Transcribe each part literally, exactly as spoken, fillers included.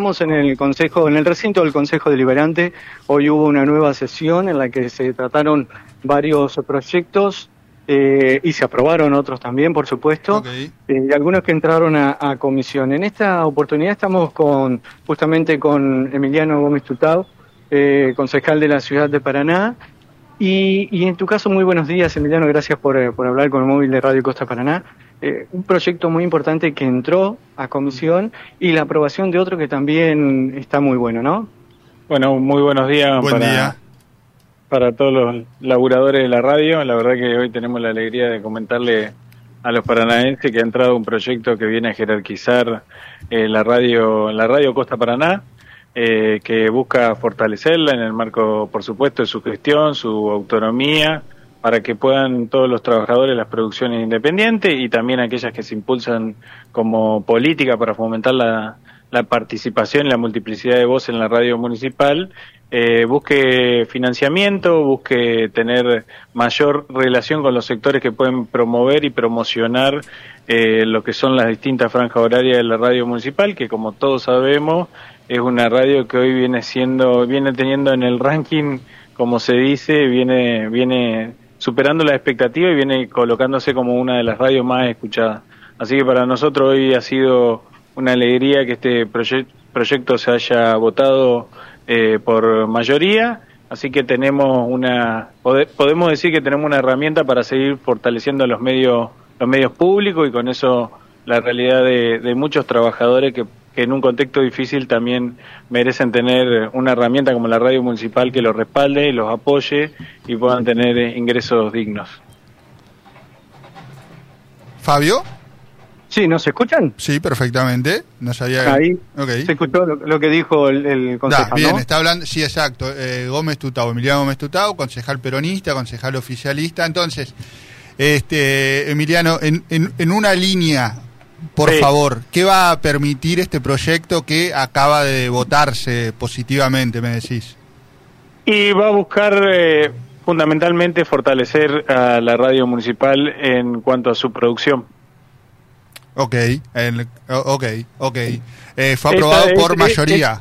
estamos en el consejo, en el recinto del Consejo Deliberante. Hoy hubo una nueva sesión en la que se trataron varios proyectos eh, y se aprobaron otros también, por supuesto, Okay. eh, y algunos que entraron a, a comisión. En esta oportunidad estamos con justamente con Emiliano Gómez Tutao, eh, concejal de la ciudad de Paraná. Y, y en tu caso, muy buenos días, Emiliano, gracias por, eh, por hablar con el móvil de Radio Costa Paraná. Eh, un proyecto muy importante que entró a comisión y la aprobación de otro que también está muy bueno, ¿no? Bueno, muy buenos días Buen para, día. para todos los laburadores de la radio. La verdad que hoy tenemos la alegría de comentarle a los paranaenses que ha entrado un proyecto que viene a jerarquizar eh, la radio, la radio Costa Paraná, eh, que busca fortalecerla en el marco, por supuesto, de su gestión, su autonomía, para que puedan todos los trabajadores las producciones independientes y también aquellas que se impulsan como política para fomentar la, la participación y la multiplicidad de voz en la radio municipal, eh, busque financiamiento, busque tener mayor relación con los sectores que pueden promover y promocionar eh, lo que son las distintas franjas horarias de la radio municipal, que como todos sabemos es una radio que hoy viene siendo, viene teniendo en el ranking, como se dice, viene, viene superando la expectativa y viene colocándose como una de las radios más escuchadas. Así que para nosotros hoy ha sido una alegría que este proye- proyecto se haya votado eh, por mayoría, así que tenemos una, pode- podemos decir que tenemos una herramienta para seguir fortaleciendo los medios, los medios públicos y con eso la realidad de, de muchos trabajadores que que en un contexto difícil también merecen tener una herramienta como la radio municipal que los respalde, los apoye y puedan tener ingresos dignos. ¿Fabio? Sí, ¿nos escuchan? Sí, perfectamente. No sabía... Ahí Okay. se escuchó lo, lo que dijo el, el concejal, Da, bien, ¿no? está hablando, sí, exacto. Eh, Gómez Tutao, Emiliano Gómez Tutao, concejal peronista, concejal oficialista. Entonces, este Emiliano, en, en, en una línea, por Sí. favor, ¿qué va a permitir este proyecto que acaba de votarse positivamente, me decís? Y va a buscar eh, fundamentalmente fortalecer a la radio municipal en cuanto a su producción. Ok, el, ok, ok. Eh, fue aprobado Esta es- por es- mayoría.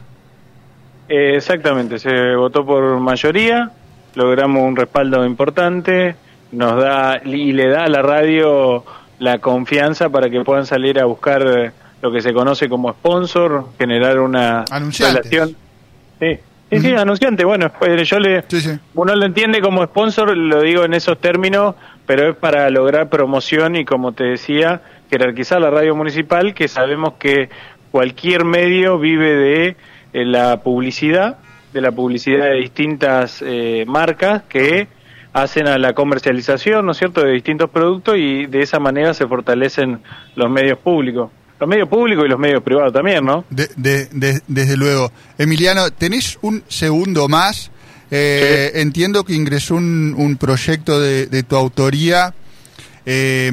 Eh, exactamente, se votó por mayoría, logramos un respaldo importante, nos da y le da a la radio la confianza para que puedan salir a buscar lo que se conoce como sponsor, generar una Anunciantes. relación. Sí, sí, sí, Ujú. anunciante. Bueno, pues yo le, Sí, sí. uno lo entiende como sponsor, lo digo en esos términos, pero es para lograr promoción y, como te decía, jerarquizar la radio municipal, que sabemos que cualquier medio vive de eh, la publicidad, de la publicidad de distintas eh, marcas que hacen a la comercialización, ¿no es cierto?, de distintos productos y de esa manera se fortalecen los medios públicos. Los medios públicos y los medios privados también, ¿no? De, de, de, desde luego. Emiliano, ¿tenés un segundo más? Eh, Sí. Entiendo que ingresó un, un proyecto de, de tu autoría, eh,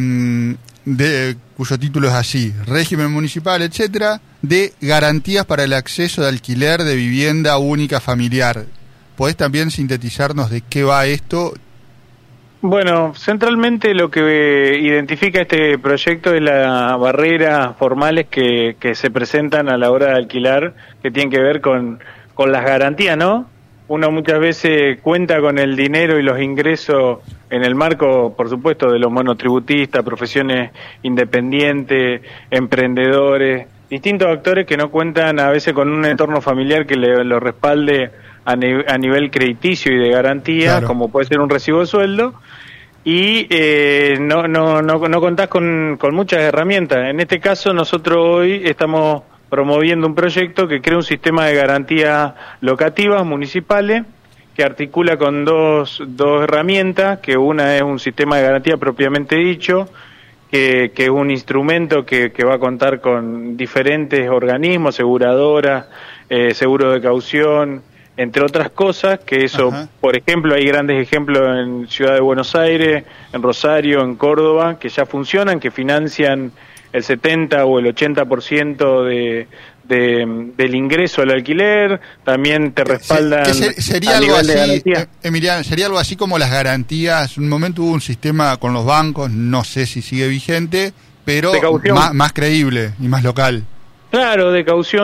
de, cuyo título es así, régimen municipal, etcétera, de garantías para el acceso de alquiler de vivienda única familiar. ¿Podés también sintetizarnos de qué va esto? Bueno, centralmente lo que eh, identifica este proyecto es las barreras formales que, que se presentan a la hora de alquilar, que tienen que ver con, con las garantías, ¿no? Uno muchas veces cuenta con el dinero y los ingresos en el marco, por supuesto, de los monotributistas, profesiones independientes, emprendedores, distintos actores que no cuentan a veces con un entorno familiar que le, lo respalde a, ni- a nivel crediticio y de garantía, Claro. como puede ser un recibo de sueldo, y eh, no, no, no, no contás con, con muchas herramientas. En este caso nosotros hoy estamos promoviendo un proyecto que crea un sistema de garantías locativas municipales que articula con dos, dos herramientas, que una es un sistema de garantía propiamente dicho, que, que es un instrumento que, que va a contar con diferentes organismos, aseguradoras, eh, seguro de caución, entre otras cosas, que eso, Ajá. por ejemplo, hay grandes ejemplos en Ciudad de Buenos Aires, en Rosario, en Córdoba, que ya funcionan, que financian el setenta o el ochenta por ciento de, de, del ingreso al alquiler, también te respaldan Que se- sería a algo nivel de así, garantía. eh, Emiliano, sería algo así como las garantías. En un momento hubo un sistema con los bancos, no sé si sigue vigente, pero De caución. más, más creíble y más local. Claro, de caución,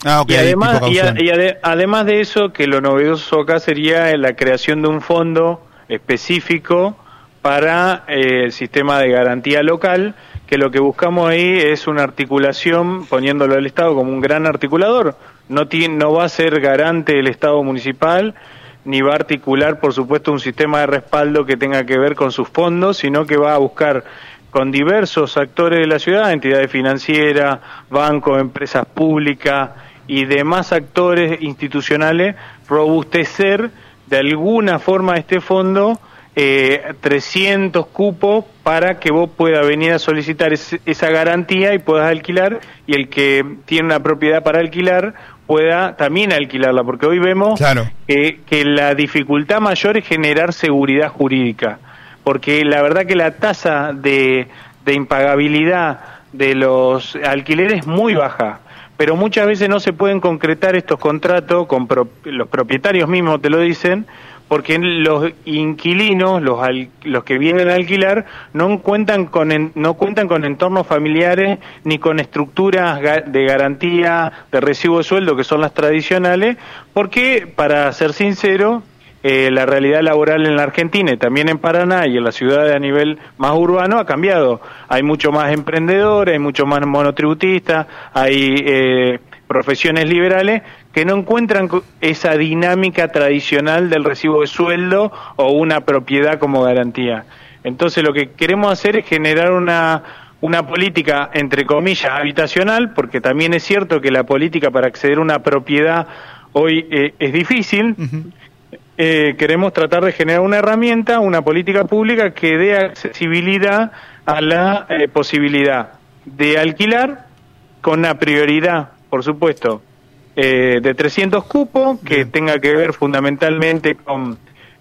Ah, okay, y además, tipo y, a, caución. y ade, además de eso, que lo novedoso acá sería la creación de un fondo específico para eh, el sistema de garantía local, que lo que buscamos ahí es una articulación, poniéndolo al Estado como un gran articulador. No, tiene, no va a ser garante el Estado municipal, ni va a articular, por supuesto, un sistema de respaldo que tenga que ver con sus fondos, sino que va a buscar con diversos actores de la ciudad, entidades financieras, bancos, empresas públicas y demás actores institucionales, robustecer de alguna forma este fondo, eh, trescientos cupos para que vos puedas venir a solicitar es, esa garantía y puedas alquilar, y el que tiene una propiedad para alquilar pueda también alquilarla, porque hoy vemos claro. que, que la dificultad mayor es generar seguridad jurídica, porque la verdad que la tasa de, de impagabilidad de los alquileres es muy baja, pero muchas veces no se pueden concretar estos contratos, con pro, los propietarios mismos te lo dicen, porque los inquilinos, los al, los que vienen a alquilar, no cuentan con en, no cuentan con entornos familiares ni con estructuras de garantía de recibo de sueldo, que son las tradicionales, porque, para ser sincero, eh, la realidad laboral en la Argentina y también en Paraná y en las ciudades a nivel más urbano ha cambiado. Hay mucho más emprendedores, hay mucho más monotributistas, hay eh, profesiones liberales que no encuentran esa dinámica tradicional del recibo de sueldo o una propiedad como garantía. Entonces lo que queremos hacer es generar una, una política, entre comillas, habitacional, porque también es cierto que la política para acceder a una propiedad hoy eh, es difícil. Uh-huh. Eh, queremos tratar de generar una herramienta, una política pública que dé accesibilidad a la eh, posibilidad de alquilar con una prioridad, por supuesto, eh, de trescientos cupos, que Bien. tenga que ver fundamentalmente con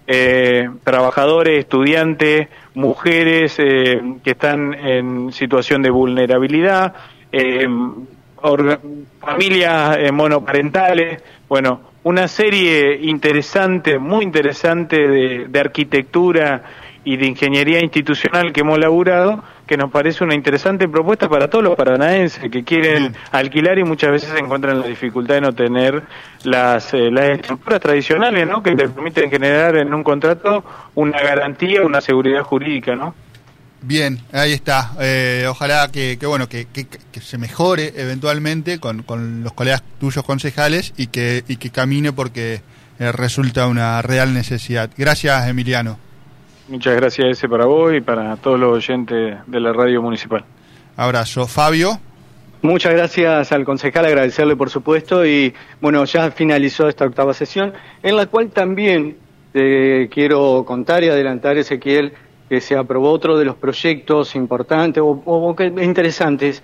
eh, trabajadores, estudiantes, mujeres eh, que están en situación de vulnerabilidad, eh, orga, familias eh, monoparentales, bueno, una serie interesante, muy interesante de, de arquitectura y de ingeniería institucional que hemos laburado, que nos parece una interesante propuesta para todos los paranaenses que quieren alquilar y muchas veces se encuentran la dificultad de no tener las, eh, las estructuras tradicionales, ¿no?, que te permiten generar en un contrato una garantía, una seguridad jurídica, ¿no? Bien, ahí está. Eh, ojalá que, que bueno que, que, que se mejore eventualmente con, con los colegas tuyos concejales y que, y que camine porque eh, resulta una real necesidad. Gracias, Emiliano. Muchas gracias, ese para vos y para todos los oyentes de la radio municipal. Abrazo. Fabio. Muchas gracias al concejal, agradecerle por supuesto, y bueno, ya finalizó esta octava sesión, en la cual también te quiero contar y adelantar, Ezequiel, que se aprobó otro de los proyectos importantes o, o que, interesantes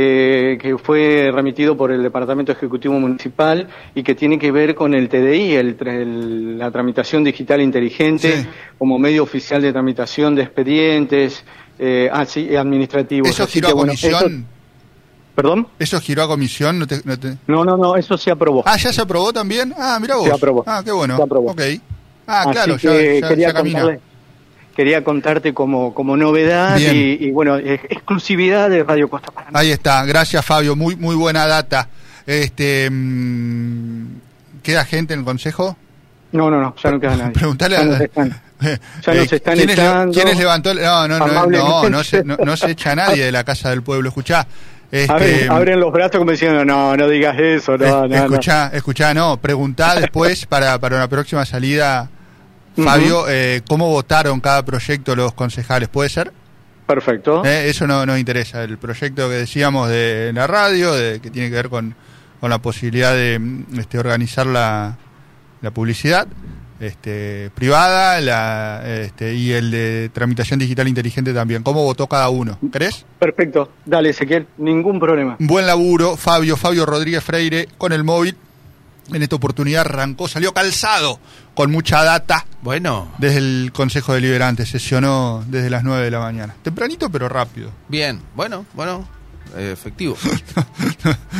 eh, que fue remitido por el Departamento Ejecutivo Municipal y que tiene que ver con el T D I, el, el, la tramitación digital inteligente, sí, como medio oficial de tramitación de expedientes eh, así, administrativos. ¿Eso así giró que, a bueno, comisión? Esto, ¿Perdón? ¿Eso giró a comisión? No, te, no, te... no, no, no, eso se aprobó. Ah, ¿ya se aprobó también? Ah, mira vos. Se aprobó. Ah, qué bueno. Se aprobó. Ok. Ah, así claro, ya, ya, quería ya camina. Contarle, quería contarte como, como novedad y, y bueno, exclusividad de Radio Costa Paraná. Ahí está, gracias Fabio, muy muy buena data. Este, mmm, ¿queda gente en el consejo? No, no, no, ya no queda nadie. Preguntale ya a... nos están, ya nos están ¿Quiénes, echando. ¿Quiénes levantó? El... No, no, no, no, no se, no, no se echa nadie de la Casa del Pueblo, escuchá. Este, abren, abren los brazos como diciendo, no, no digas eso, no, es, no, escuchá, no. escuchá, no, preguntá después para, para una próxima salida, Fabio, uh-huh. eh, ¿cómo votaron cada proyecto los concejales? ¿Puede ser? Perfecto. Eh, eso no nos interesa. El proyecto que decíamos de la radio, de, que tiene que ver con, con la posibilidad de este, organizar la, la publicidad este, privada la, este, y el de tramitación digital inteligente también. ¿Cómo votó cada uno? ¿Crees? Perfecto. Dale, Ezequiel. Ningún problema. Buen laburo, Fabio. Fabio Rodríguez Freire con el móvil. En esta oportunidad arrancó, salió calzado, con mucha data. Bueno. Desde el Consejo Deliberante, sesionó desde las nueve de la mañana. Tempranito, pero rápido. Bien, bueno, bueno, eh, efectivo.